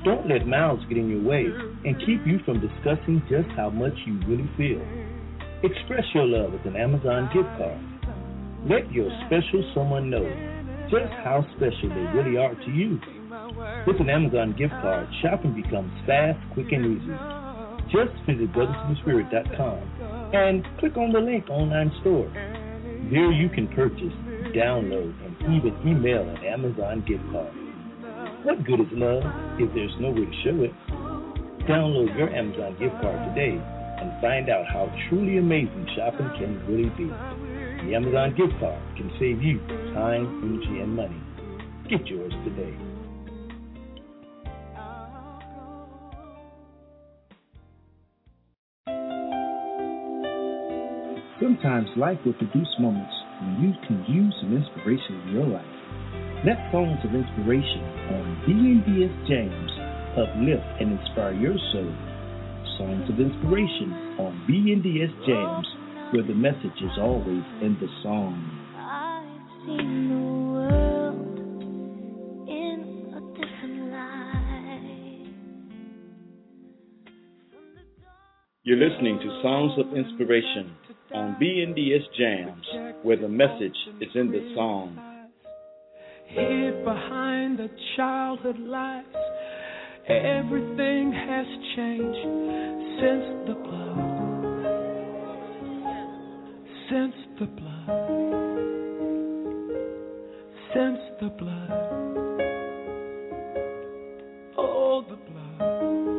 Don't let mouths get in your way and keep you from discussing just how much you really feel. Express your love with an Amazon gift card. Let your special someone know just how special they really are to you. With an Amazon gift card, shopping becomes fast, quick, and easy. Just visit brothersofthespirit.com and click on the link online store. There you can purchase, download, and even email an Amazon gift card. What good is love if there's no way to show it? Download your Amazon gift card today and find out how truly amazing shopping can really be. The Amazon gift card can save you time, energy, and money. Get yours today. Sometimes life will produce moments when you can use some inspiration in your life. Let Songs of Inspiration on BNDS James uplift and inspire your soul. Songs of Inspiration on BNDS James, where the message is always in the song. I've seen the world in a different light. You're listening to Songs of Inspiration on BNDS Jams, where the message is in the song. Hid behind the childhood lies, everything has changed since the blood. Since the blood. Since the blood. Oh, the blood.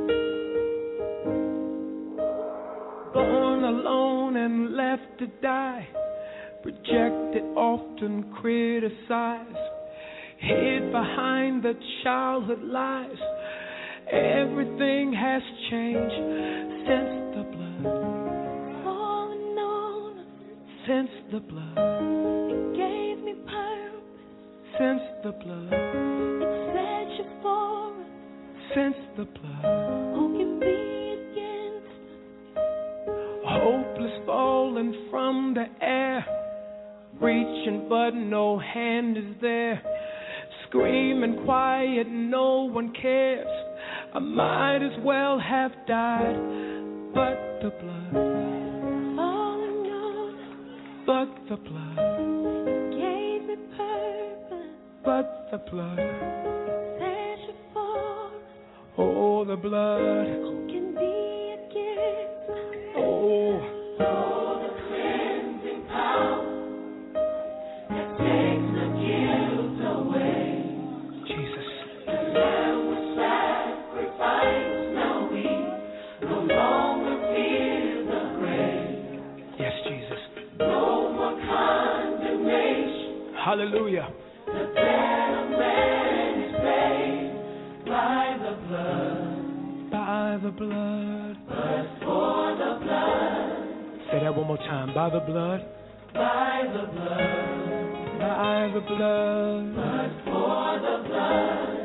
Born alone and left to die, rejected, often criticized, hid behind the childhood lies. Everything has changed since the blood. Falling on since the blood. It gave me purpose since the blood. It set you forward since the blood. Who can be against us? Hopeless falling from the air, reaching but no hand is there. Screaming quiet, no one cares. I might as well have died, but the blood. Falling on but the blood. It gave me purpose, but the blood. Set you forward. Oh, the blood. Who can be against us? Oh, the cleansing power that takes the guilt away. Jesus. The Lamb was sacrificed, now we no longer fear the grave. Yes, Jesus. No more condemnation. Hallelujah. The debt of man is paid by the blood. By the blood. But for the blood. Say that one more time. By the blood. By the blood. By the blood. But for the blood.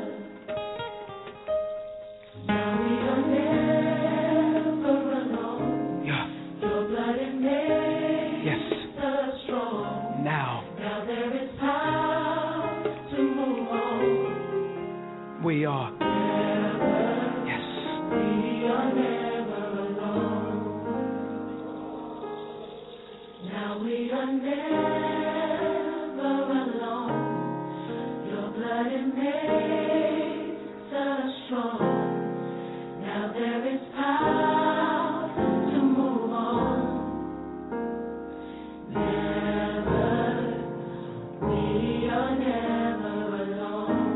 Now we are never alone. Yeah. Your blood it makes Yes. us strong. Now. Now there is power to move on. We are. Never. Yes. We are never alone. Now we are never alone. Your blood it makes us strong. Now there is power to move on. Never, we are never alone.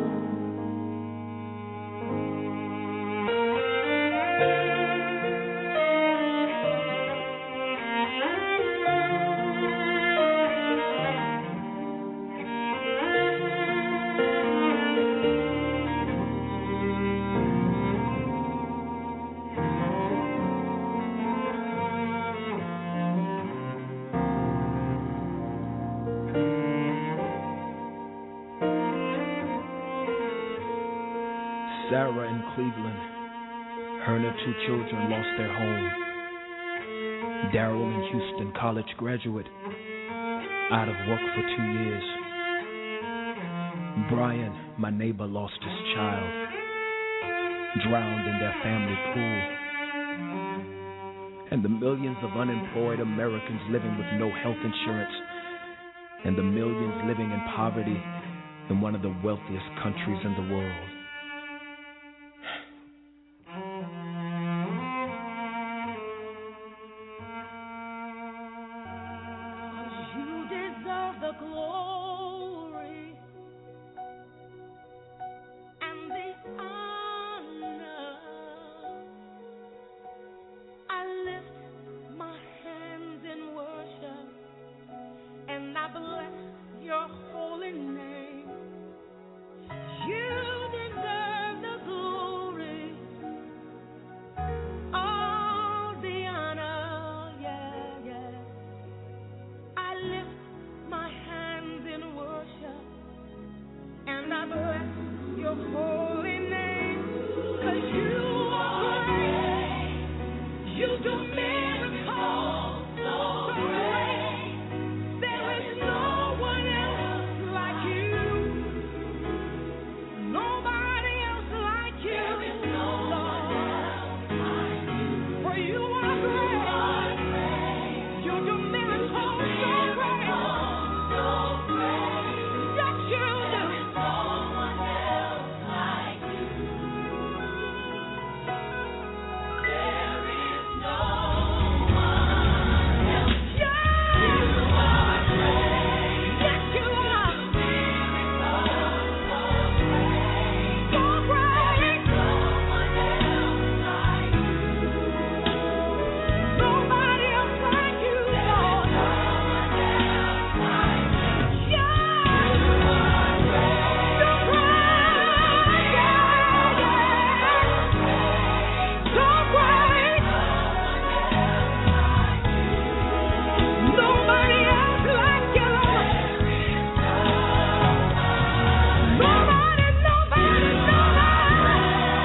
Sarah in Cleveland. Her and her 2 children lost their home. Daryl in Houston, college graduate, out of work for 2 years. Brian, my neighbor, lost his child. drowned in their family pool. And the millions of unemployed Americans living with no health insurance, and the millions living in poverty in one of the wealthiest countries in the world. You deserve the glory and the honor. I lift my hands in worship and I bless your holy name. You deserve the glory, all the honor, yeah, yeah. I lift my hands in worship and I bless your holy name, 'cause you are great. You do miracles so great. There is no one else like you. Nobody else like you. There is no one else like you. For you are great. You do miracles so great. Yes, you do. There is no one else like you. There is no one else. Yeah. You are great. Yes, you are. So great. No one else like you. Nobody else like you, Lord. No one else like you. Yeah. You are great. So great. Yeah, yeah. So great. Nobody else like you, Lord. Nobody, nobody, nobody.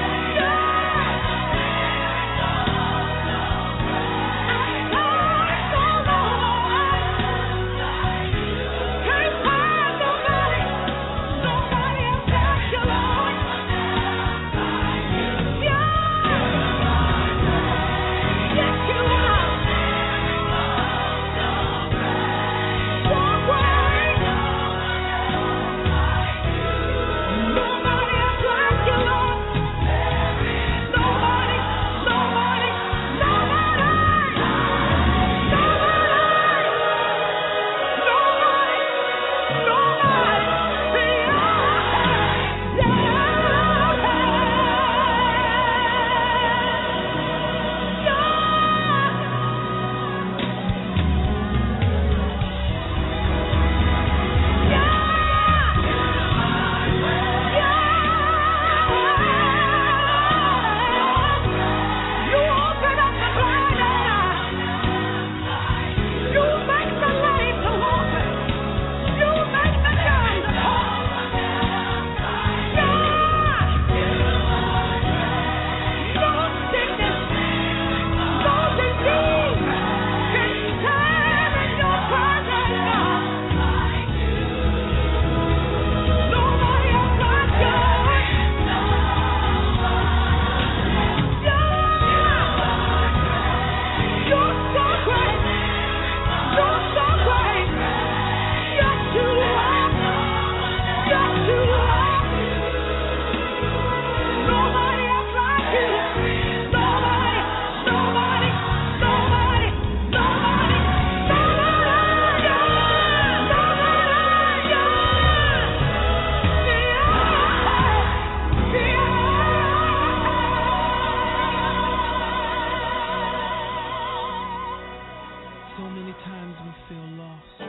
Can't find nobody. Nobody else like you, Lord. Yeah. Yes, you are. So great. Nobody else like you, Lord. Nobody, nobody, nobody. You open up the blind eyes. You make the lame to walk. You make the young to talk. No sickness, no disease can stand in your presence, God. Nobody else like you. You're so great. You're so great. Yes, you are. Yes, you are. Nobody else like you. Nobody, nobody, nobody, nobody, So many times we feel lost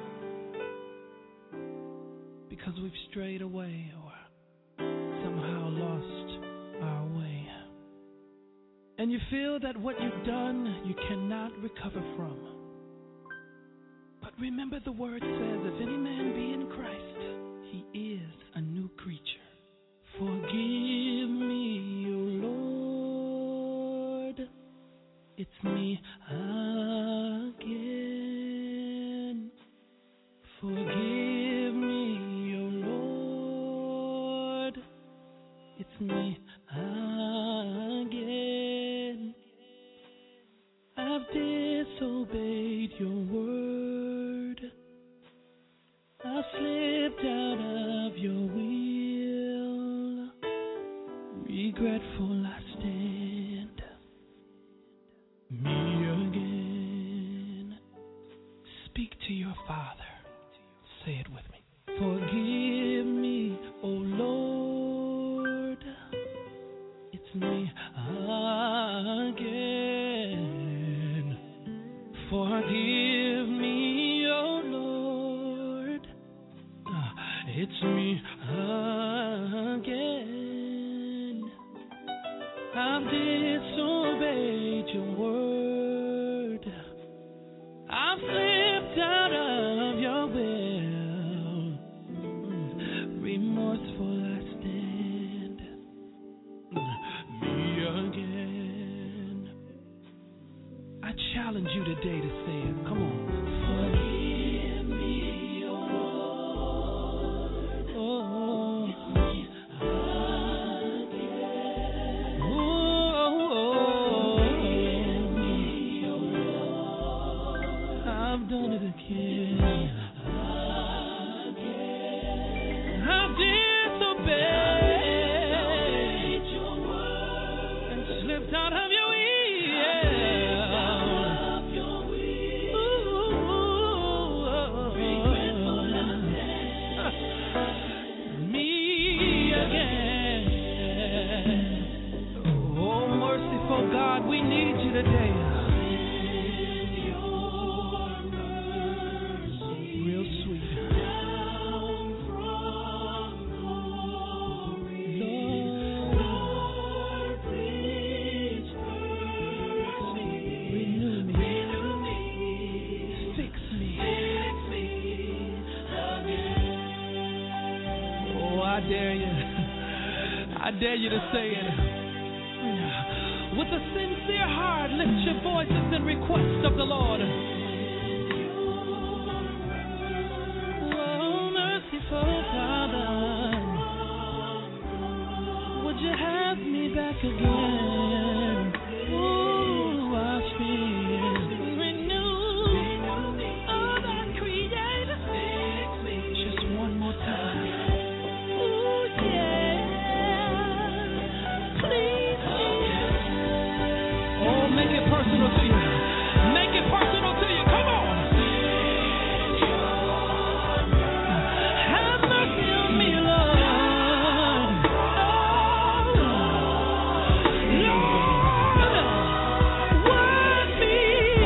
because we've strayed away or somehow lost our way. And you feel that what you've done you cannot recover from. But remember, the word says, if any man be in Christ, he is a new creature. Forgive me, O Lord, it's me again. Forgive me, O Lord, it's me again. regretful I stand, me again. Speak to your Father. Say it with me. Forgive me, O Lord. It's me again. Forgive me, O Lord. It's me again. I've disobeyed your word. I've slipped out of your will. Remorseful I stand. Me again. I challenge you today to say it. Come on. Forgive me, O Lord. Oh, it's me again. Oh, forgive me, O Lord. I've done it again. I've disobeyed your word and slipped out of your will. Me again. Oh, merciful God, we need you today. Real sweet. Lord, please renew me. Fix me again. Oh, I dare you. I dare you to say it. With a sincere heart, lift your voices in request of the Lord. Oh, merciful Father, would you have me back again? Ooh, wash me, renew all that created. Just one more time. Ooh, yeah, please. Oh, make it personal to you. Make it personal to you. Come on. Have mercy on me, Lord. Lord, wash me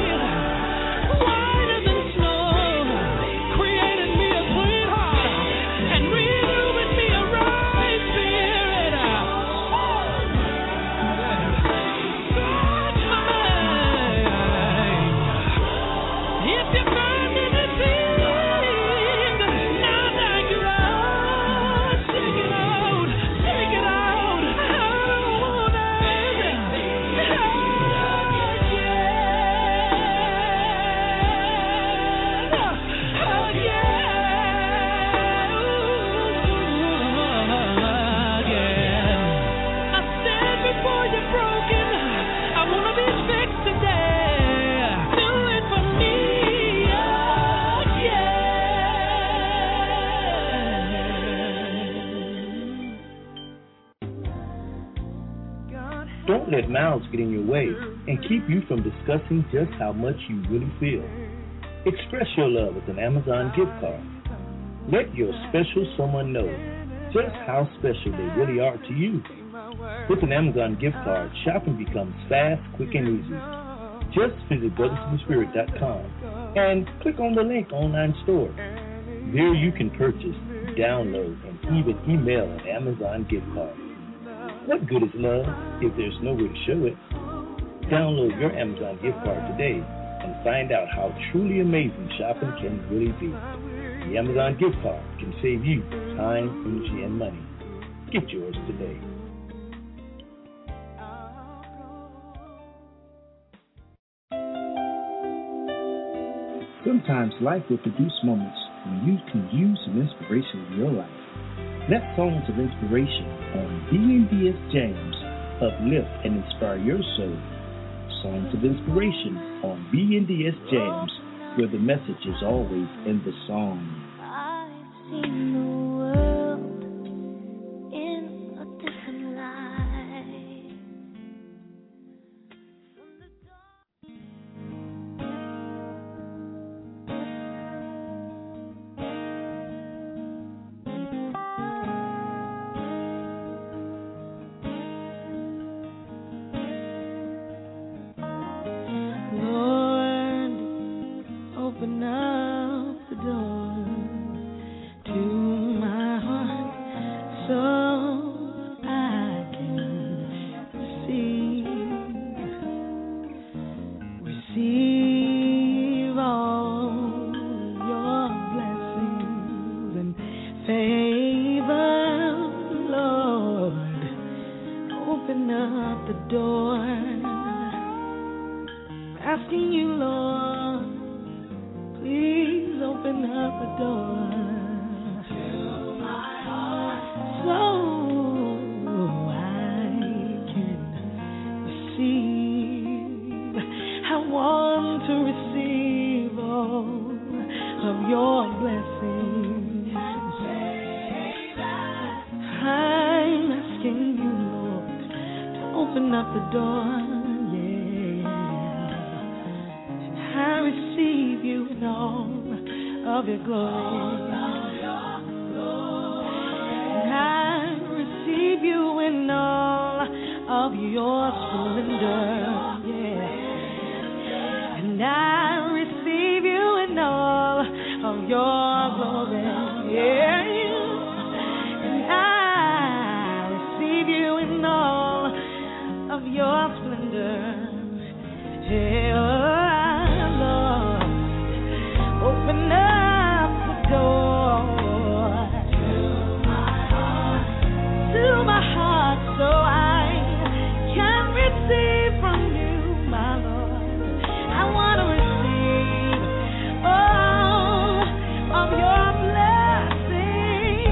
whiter than snow. Create in me a clean heart and renew in me a right spirit. Search my mind. If you find anything not like you, Lord, take it out. Take it out. I don't want it. Again. I stand before you broken. I want to be fixed today. Do it for me again. Don't let mouths get in your way and keep you from discussing just how much you really feel. Express your love with an Amazon gift card. Let your special someone know just how special they really are to you. With an Amazon gift card, shopping becomes fast, quick, and easy. Just visit brothersandspirit.com and click on the link online store. There you can purchase, download, and even email an Amazon gift card. What good is love if there's no way to show it? Download your Amazon gift card today and find out how truly amazing shopping can really be. The Amazon gift card can save you time, energy, and money. Get yours today. Sometimes life will produce moments when you can use some inspiration in your life. Let Songs of Inspiration on BNDS James uplift and inspire your soul. Songs of Inspiration on BNDS James, where the message is always in the song. I've seen the world in a different light. open up the door, asking you, Lord, please open up the door to my heart, so I can receive. I want to receive all of your blessings. I'm asking you, Lord, to open up the door, yeah. I receive you in all of your glory. And I receive you in all of your splendor, yeah. And I receive you in all of your glory, yeah. Of your splendor, yeah, Lord, open up the door to my heart, so I can receive from you, my Lord. I want to receive all of your blessings.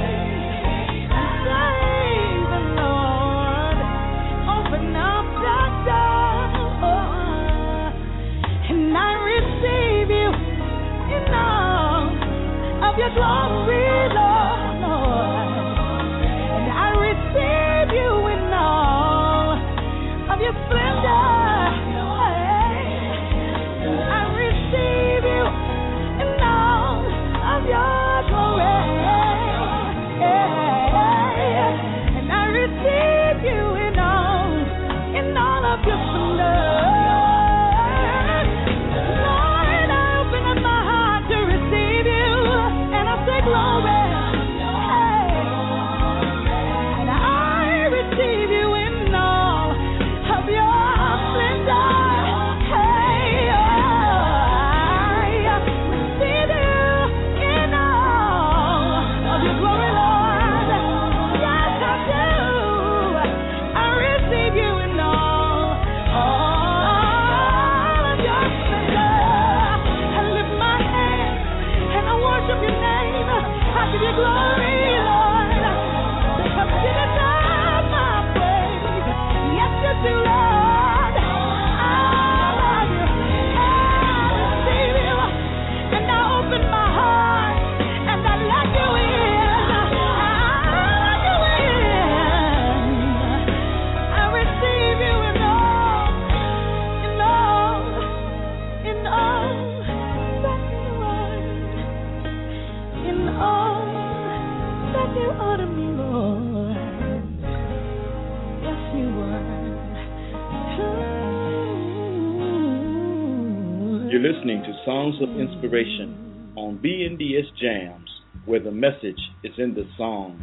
Save the Lord, open up. And I receive you in all of your glory, Lord, and I receive you in all of your splendor. I receive you in all of your glory, and I receive you in all of your splendor. You're listening to Songs of Inspiration on BNDS Jams, where the message is in the song.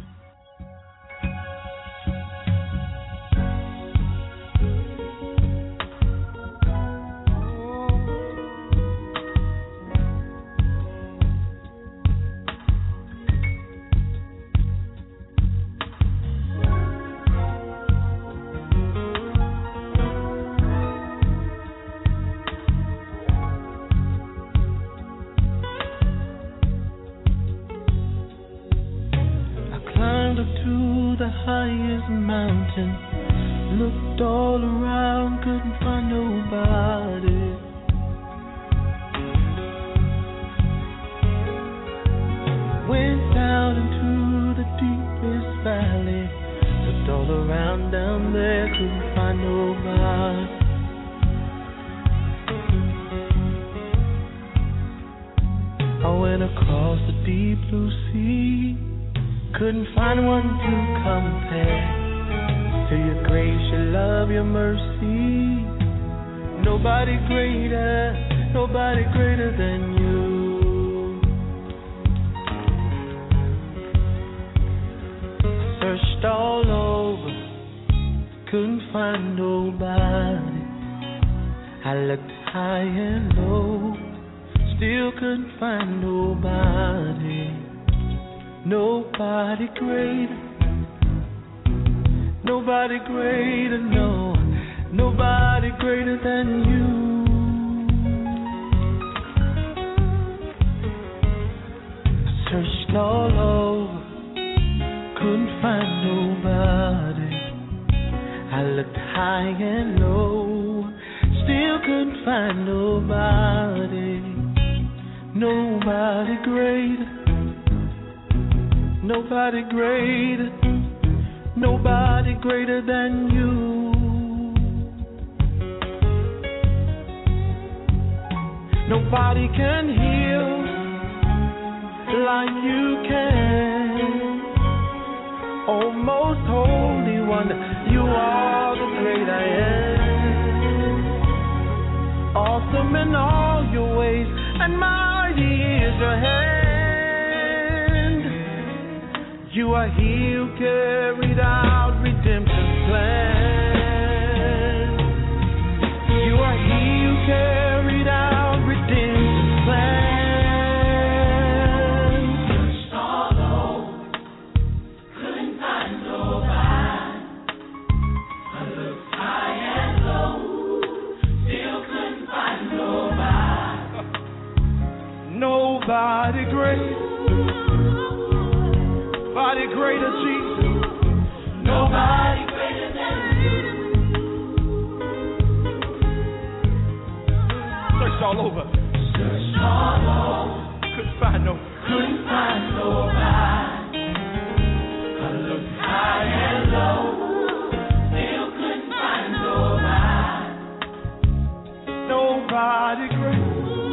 Highest mountain, looked all around, couldn't find nobody. Went down into the deepest valley, looked all around down there, couldn't find nobody. I went across the deep blue sea, couldn't find one to compare to your grace, your love, your mercy. Nobody greater than you. Searched all over, couldn't find nobody. I looked high and low, still couldn't find nobody. Nobody greater, Nobody greater, no, nobody greater than you. Searched all over, couldn't find nobody. I looked high and low, still couldn't find nobody. Nobody greater, nobody greater, nobody greater than you. Nobody can heal like you can. Oh, most holy one, you are the great I am. Awesome in all your ways, and mighty is your hand. You are he who carried out redemption's plan. You are he who carried out redemption's plan. Searched all over, couldn't find nobody. I looked high and low, still couldn't find nobody. Nobody great. Nobody greater, Jesus. Nobody greater than you. Searched all over. Searched all over. Couldn't find nobody. I looked high and low. Still couldn't find nobody. Nobody great.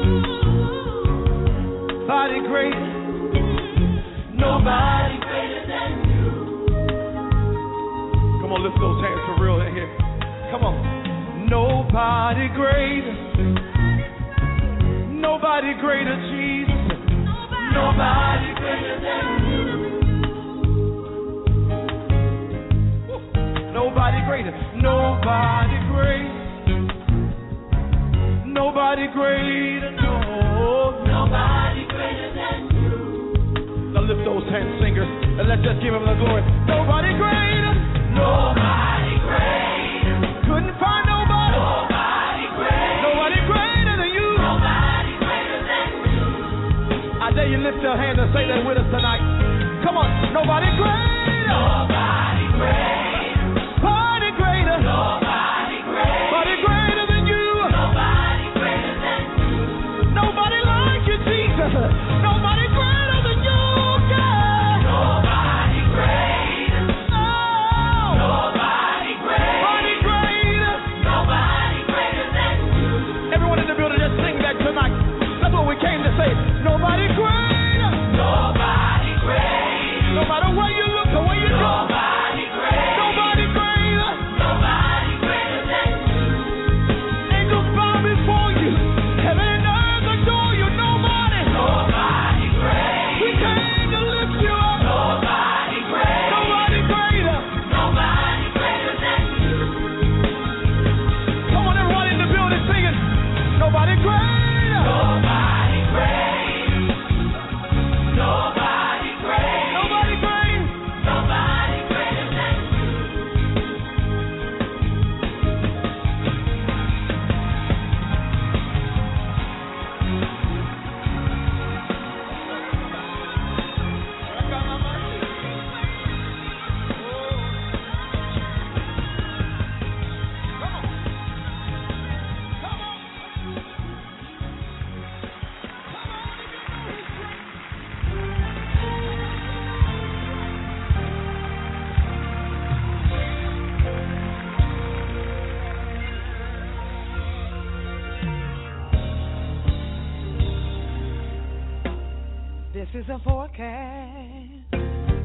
Nobody great. Nobody greater than you. Come on, lift those hands for real in here. Come on. Nobody greater. Nobody greater, Jesus. Nobody greater than you. Nobody greater. Nobody greater. Nobody greater. No. Nobody greater than you. Now lift those hands, singers, and let's just give him the glory. Nobody greater. Nobody greater. Couldn't find nobody. Nobody greater. Nobody greater than you. Nobody greater than you. I dare you lift your hand and say that with us tonight. Come on. Nobody greater. Nobody greater. Nobody greater. Nobody greater. Nobody greater than you. Nobody greater than you. Nobody like you, Jesus. Nobody greater than you. Nobody greater. Oh. Nobody greater. Nobody greater. Nobody greater than you. Everyone in the building, just sing that tonight. That's what we came to say. Nobody greater. Nobody greater. No matter where you look or where you go. Nobody greater. Nobody greater. Nobody greater than you. Angels bow before you. Heaven and earth adore you. Nobody. Nobody greater. We came to lift you up. Nobody greater. Nobody greater. Nobody greater than you. Come on, everyone in the building singing. Nobody greater. Nobody greater. Nobody greater. Nobody greater. Nobody greater than you. This is a forecast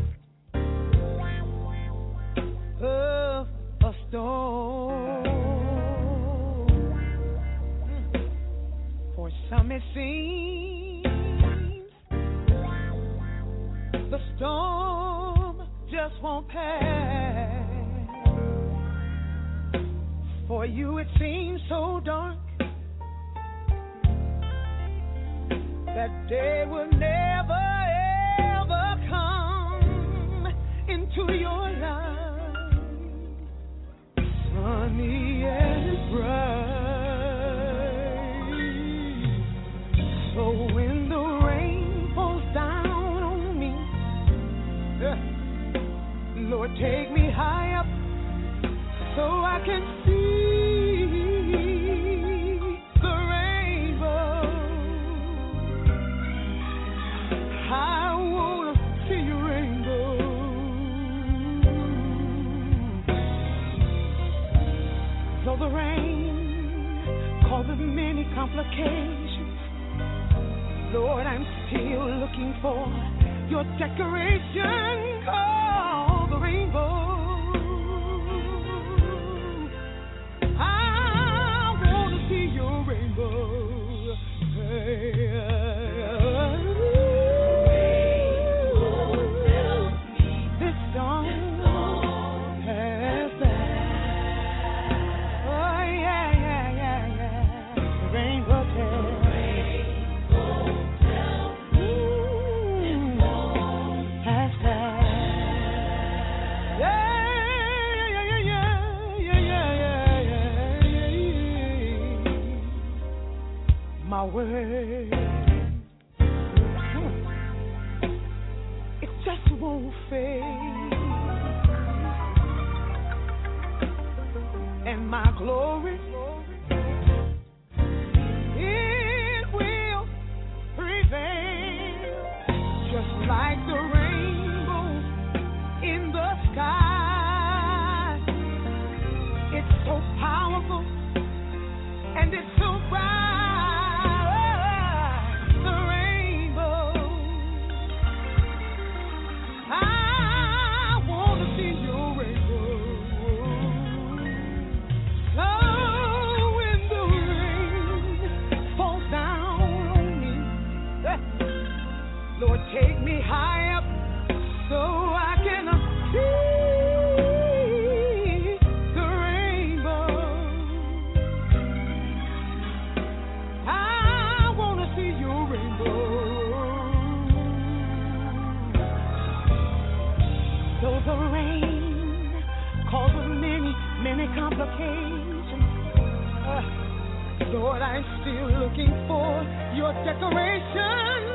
of a storm. For some it seems the storm just won't pass. For you it seems so dark that day will never, ever come into your life. can see the rainbow. I wanna see your rainbow. Though the rain causes many complications, Lord, I'm still looking for your decoration called the rainbow. I want to see your rainbow. This song has that. Oh, yeah, yeah, yeah, yeah. The rainbow tells. My word, it just won't fade, and my glory, it will prevail, just like the rainbow in the sky. It's so powerful, and it's so bright. Lord, take me high up so I can see the rainbow. I want to see your rainbow. Though the rain causes many, many complications, Lord, I'm still looking for your decoration.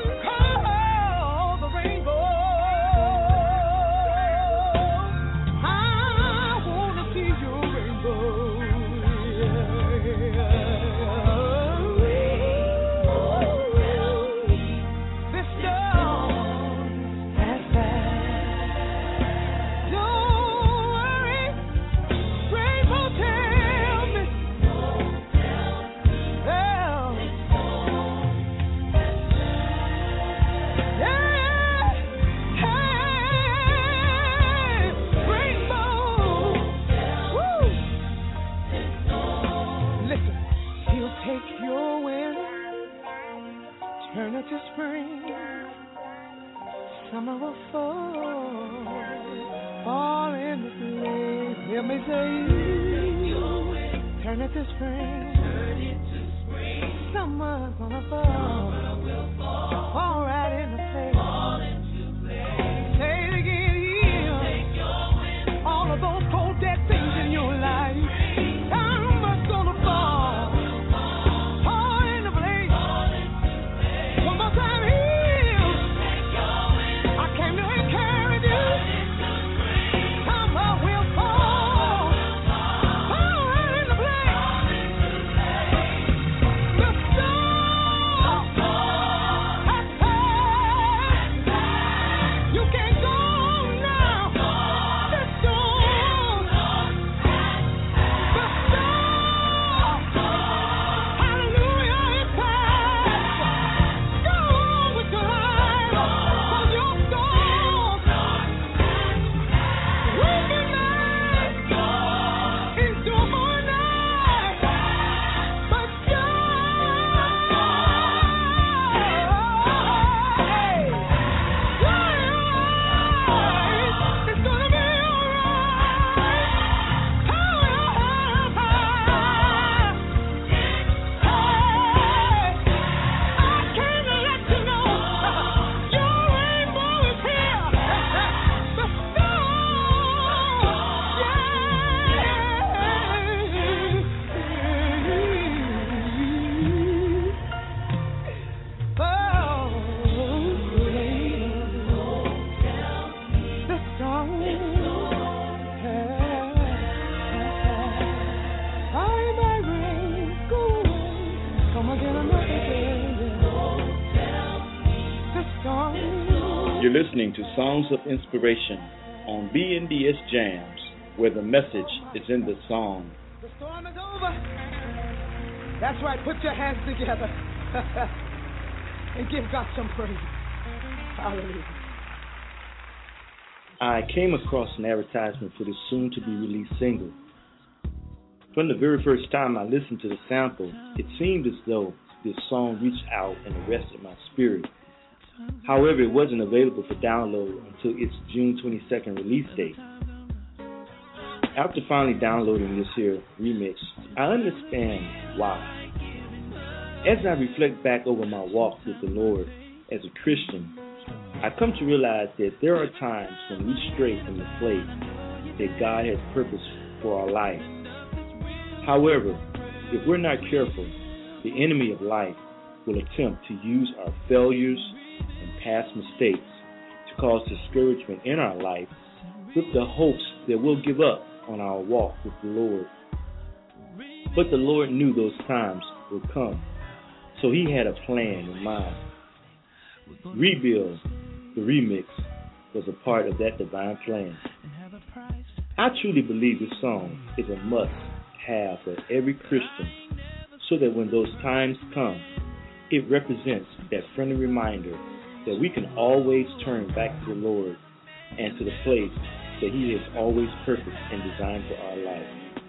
Turn it to spring, summer will fall into place. Hear me say, turn it to spring, summer's gonna fall right into place. Say it again, heal all of those cold dead things in your life. Summer's gonna fall. listening to Songs of Inspiration on BNDS Jams, where the message is in the song. The storm is over. That's right. Put your hands together and give God some praise. Hallelujah. I came across an advertisement for this soon-to-be-released single. From the very first time I listened to the sample, it seemed as though this song reached out and arrested my spirit. However, it wasn't available for download until its June 22nd release date. After finally downloading this here remix, I understand why. As I reflect back over my walk with the Lord as a Christian, I come to realize that there are times when we stray from the place that God has purposed for our life. However, if we're not careful, the enemy of life will attempt to use our failures and past mistakes to cause discouragement in our life with the hopes that we'll give up on our walk with the Lord. But the Lord knew those times would come, so He had a plan in mind. Rebuild, the remix, was a part of that divine plan. I truly believe this song is a must-have for every Christian, so that when those times come, it represents that friendly reminder that we can always turn back to the Lord and to the place that He has always purposed and designed for our life.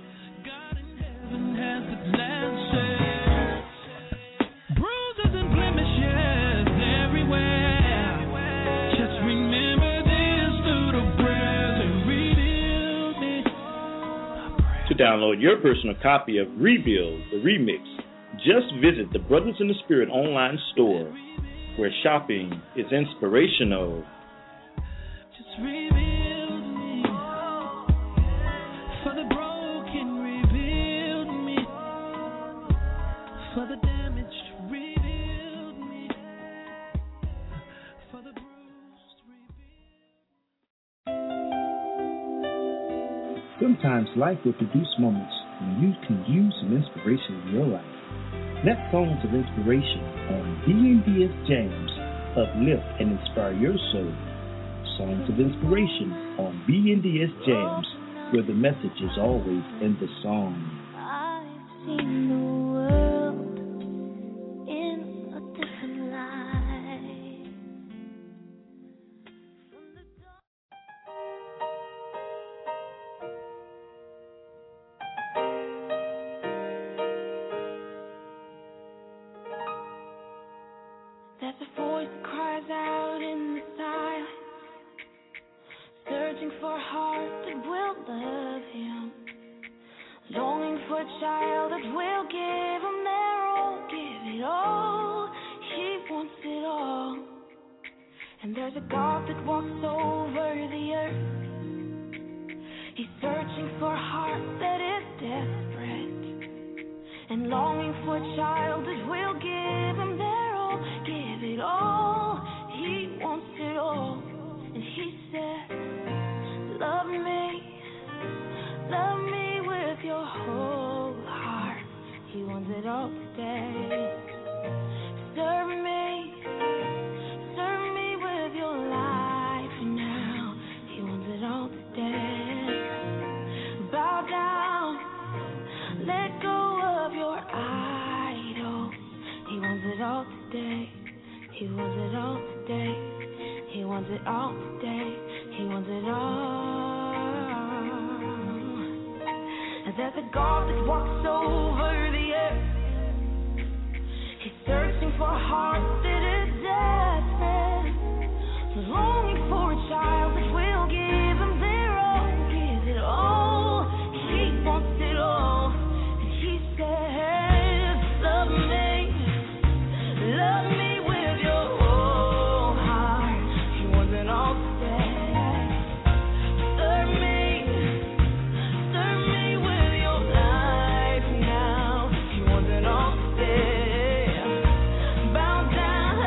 Bruises and blemishes everywhere. Just remember this through the prayers and rebuild me. To download your personal copy of Rebuild, the remix, just visit the Brothers in the Spirit online store, where shopping is inspirational. Just rebuild me. For the broken, rebuild me. For the damaged, rebuild me. For the bruised, rebuild. Sometimes life will produce moments when you can use some inspiration in your life. Let Songs of Inspiration on BNDS Jams uplift and inspire your soul. Songs of Inspiration on BNDS Jams, where the message is always in the song. I've seen the world in a different light. There's a voice that cries out in the silence, searching for a heart that will love Him, longing for a child that will give Him their all, give it all. He wants it all. And there's a God that walks over the earth. He's searching for a heart that is desperate and longing for a child that will give Him their all, give it all. He wants it all. And He said, love me with your whole heart. He wants it all today. Serve me with your life now. He wants it all today. Bow down, let go of your idol. He wants it all today. He wants it all today. He wants it all today. He wants it all. And there's a God that walks over the earth. He's searching for a heart that is desperate, longing for a child that will give Him their all, give it all. He wants it all. And He says, love me with your whole heart. He wants it all today. Serve me with your life now. He wants it all today. Bow down.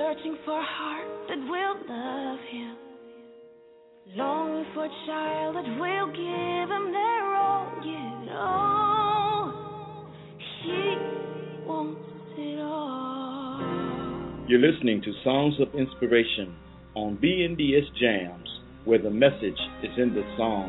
searching for a heart that will love him, longing for a child that will give him their all, give it all. He wants it all. You're listening to Songs of Inspiration on BNDS Jams, where the message is in the song.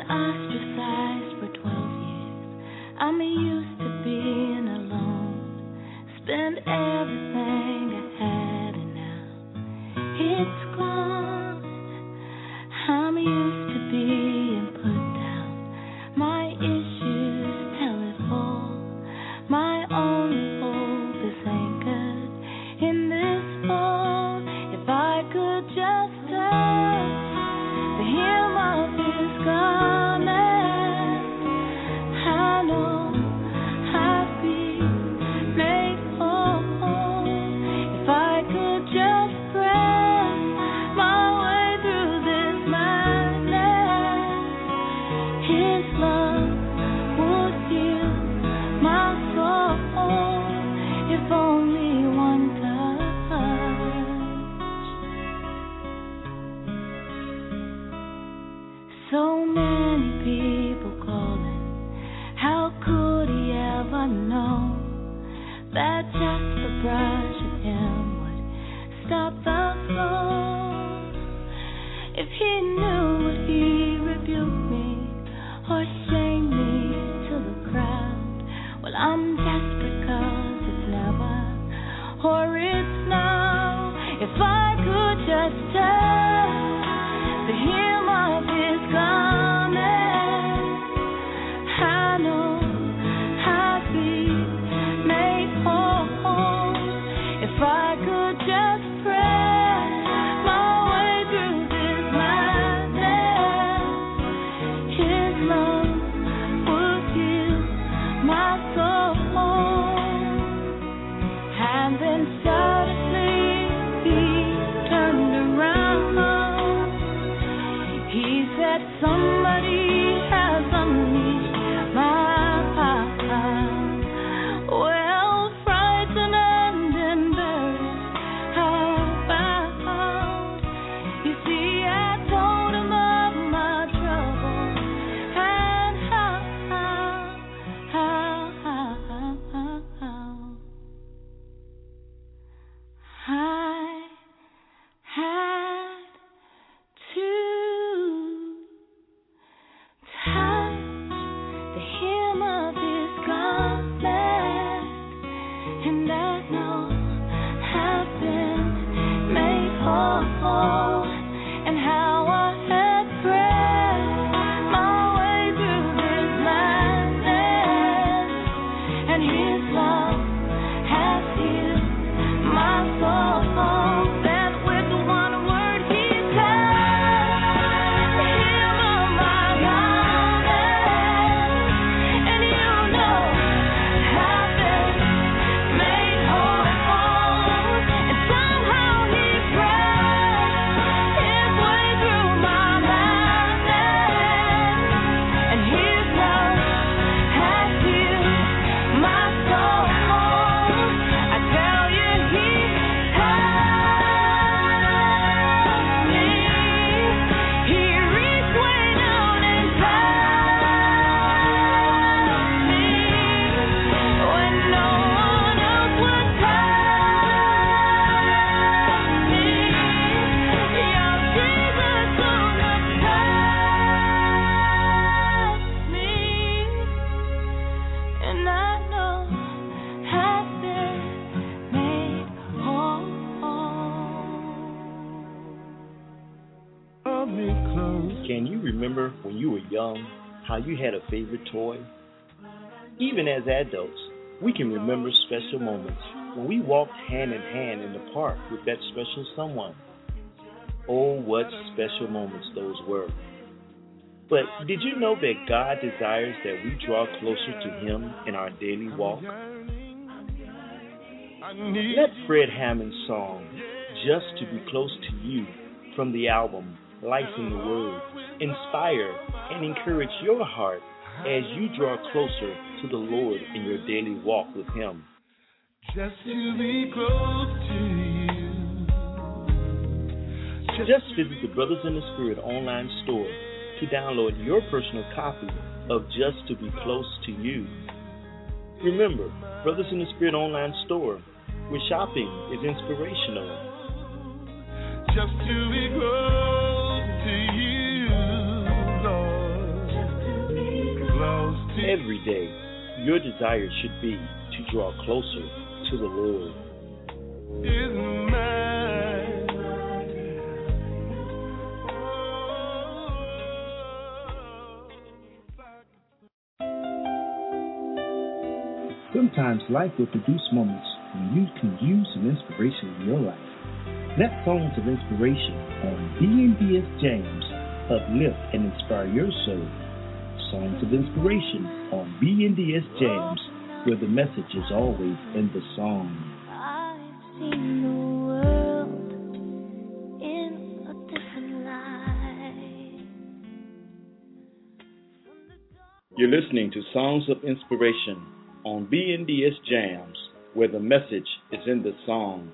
ostracized for 12 years. I'm used to being alone. Spend everything I had and now it's gone. I'm used to being put down. My issues tell it all. My only hope is anchored in this fall. If I could just touch the hem of his garment, I know I'd be made whole. If I could just press my way through this madness, his love would heal my soul. If only one touch. So many people calling. How could he ever know that just the brush of him would stop the flow? If he knew, would he rebuke me or shame me to the crowd? Well, I'm desperate 'cause it's never or it's now. If I could just touch the hem of his garment, I know I'd be made whole. If I could just press my way through this madness, his love would heal my soul. And then suddenly he turned around. He said, somebody has unleashed my power. Well, frightened and embarrassed, I bowed. You see, I told him of my trouble and how I had to touch the hem of his garment, and I know I've been made whole, and how I had pressed my way through this madness, and his love has healed my soul. Then with one word he touched the hem of my garment, and you know I've been made whole. And somehow he pressed his way through my madness, and his love has healed my soul. I tell you, he touched me. He reached way down and touched me when no one else would touch me. Your Jesus gonna touch me, and I know I've been made whole. Can you remember when you were young how you had a favorite toy? Even as adults, we can remember special moments when we walked hand in hand in the park with that special someone. Oh, what special moments those were. But did you know that God desires that we draw closer to Him in our daily walk? Let Fred Hammond's song, Just to Be Close to You, from the album Life in the Word, inspire and encourage your heart as you draw closer to the Lord in your daily walk with Him. Just to be close to you. Just visit the Brothers in the Spirit online store to download your personal copy of Just to Be Close to You. Remember, Brothers in the Spirit online store, where shopping is inspirational. Just to be close to you, Lord. Every day, your desire should be to draw closer to the Lord. Sometimes life will produce moments when you can use some inspiration in your life. Let Songs of Inspiration on BNDS James uplift and inspire your soul. Songs of Inspiration on BNDS James, where the message is always in the song. I've seen the world in a different light. You're listening to Songs of Inspiration on BNDS Jams, where the message is in the song.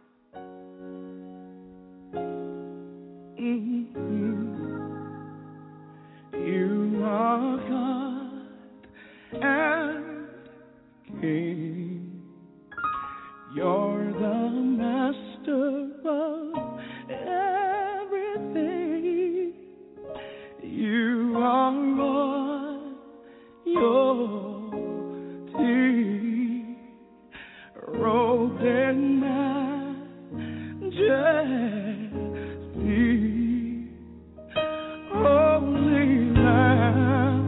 You are God and King. You're the master of everything. You are royalty, robed in majesty. Holy Lamb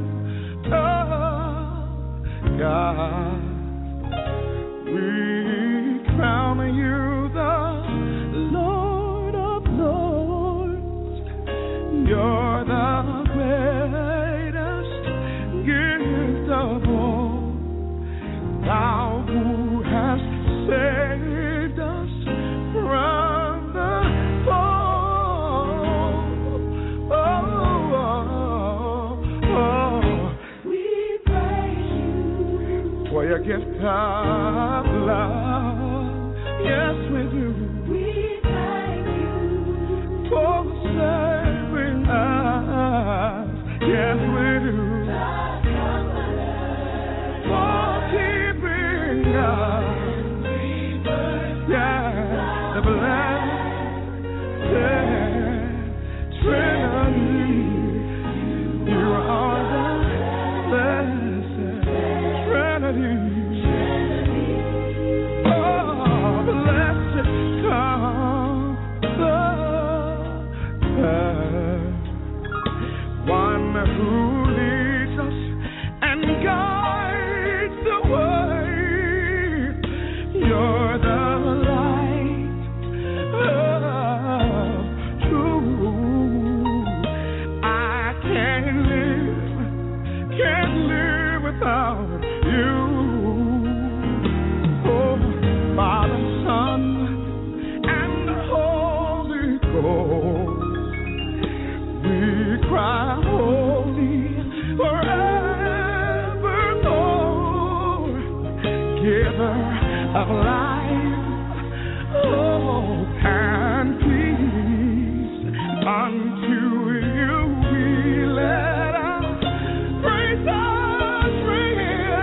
of God, we crown you the Lord of Lords. You're the greatest gift of all. Thou who hast saved us from the fall. We praise you for your gift of love. Yes, we do. We thank you for saving us. Yes, we do. For keeping us. Yeah, the blessed Trinity. You are the blessed Trinity. Oh, blessed Comforter, one who leads us and guides the way. You're the light of truth. I can't live without you. Oh, Father, Son, and Holy Ghost, we cry holy forevermore. Giver of life, hope, and peace, unto you we let our praises ring.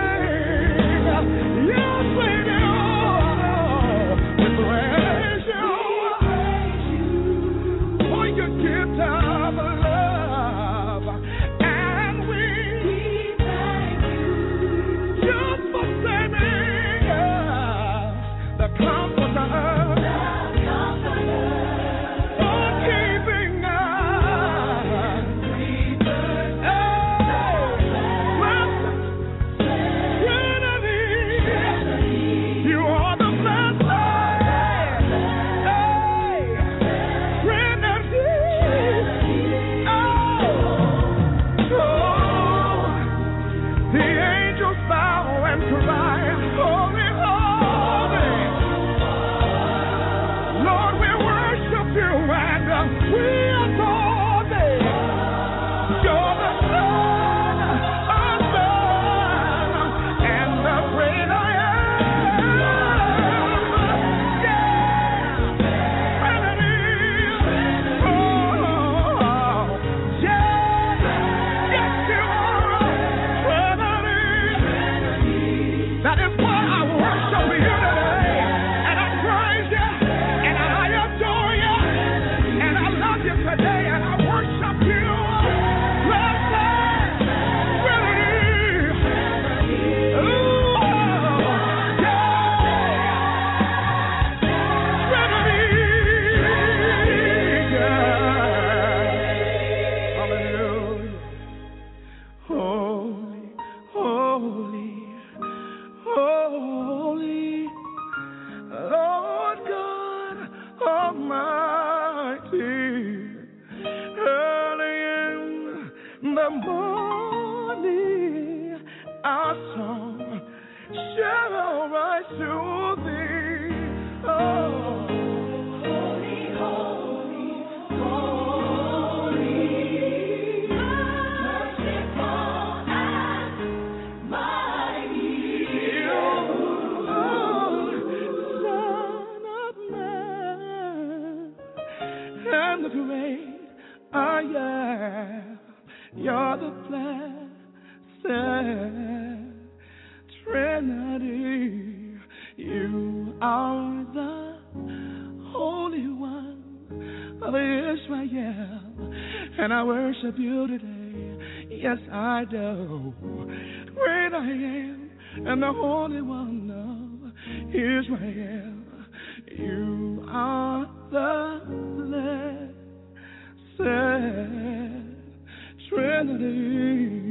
Yes, we do. We praise you for your gift of love, and we thank you just for saving us, the Comforter, for keeping us. morning our song shall rise to thee. Oh, holy, holy, holy, merciful and mighty, Son of Man, and the great I am. You're the blessed Trinity. You are the Holy One of Israel, and I worship you today. Yes, I do. Great I am, and the Holy One of Israel. You are the blessed Trinity.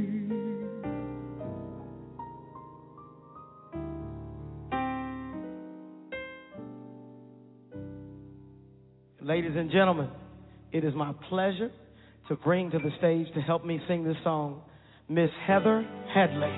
Ladies and gentlemen, it is my pleasure to bring to the stage to help me sing this song, Miss Heather Headley.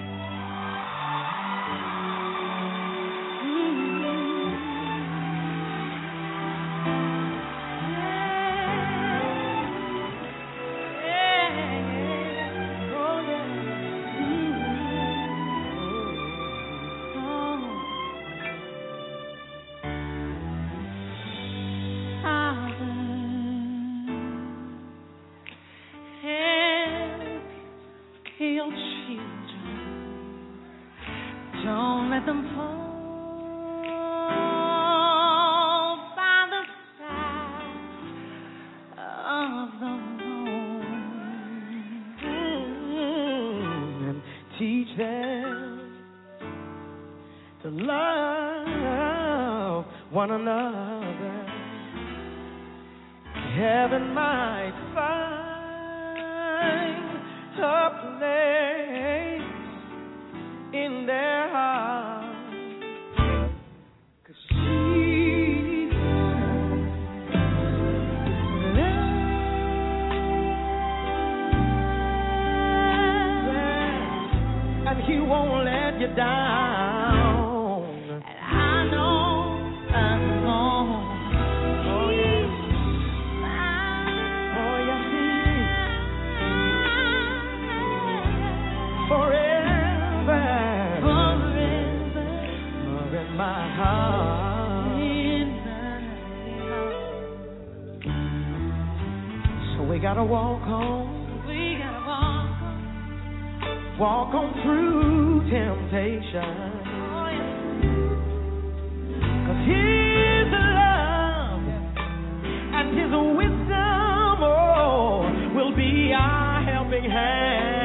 Don't let them fall by the side of the road. And teach them to love one another. Heaven might find a place in their heart, 'cause Jesus loves, and He won't let you down. And I know, oh yes, oh yes, He forever. My heart. So we gotta walk on. We gotta walk on through temptation. Oh, yeah. 'Cause His love and His wisdom, oh, will be our helping hand.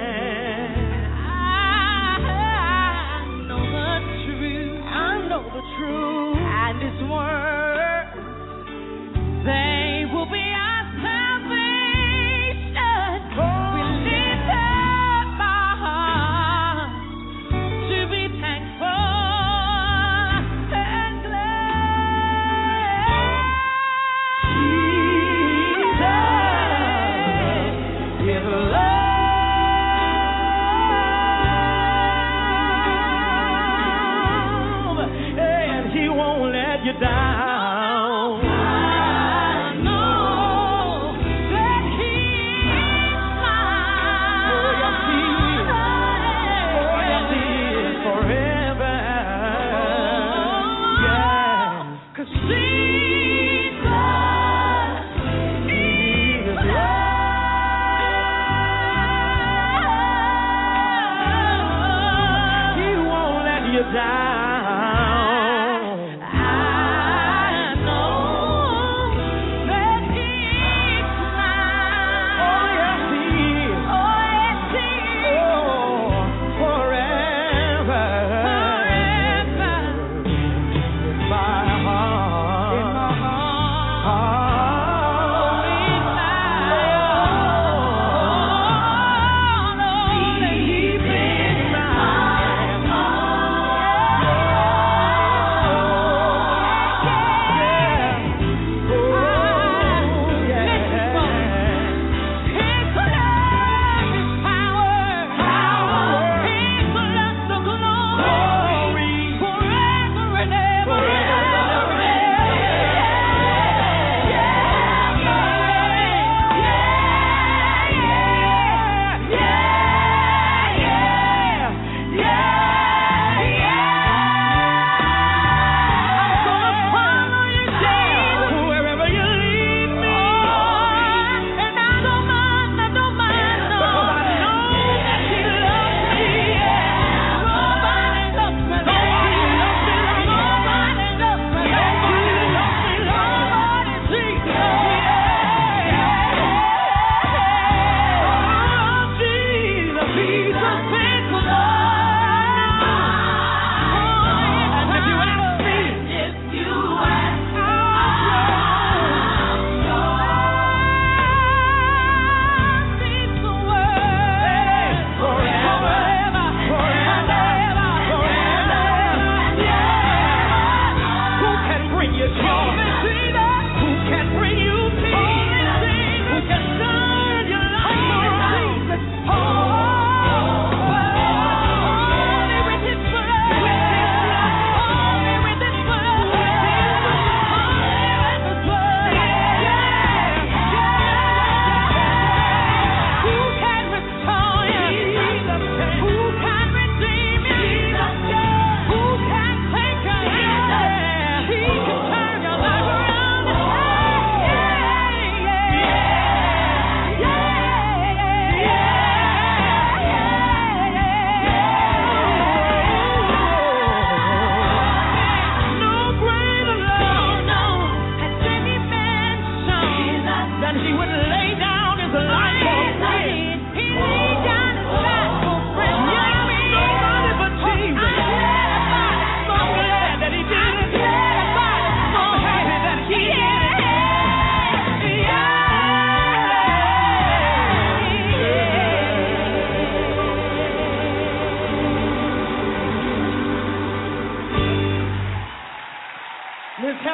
True and His word, they will be our salvation. We lift up our hearts to be thankful and glad.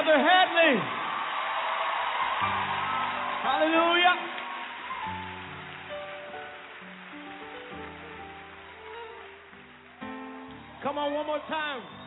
Brother Hadley. Hallelujah. Come on, one more time.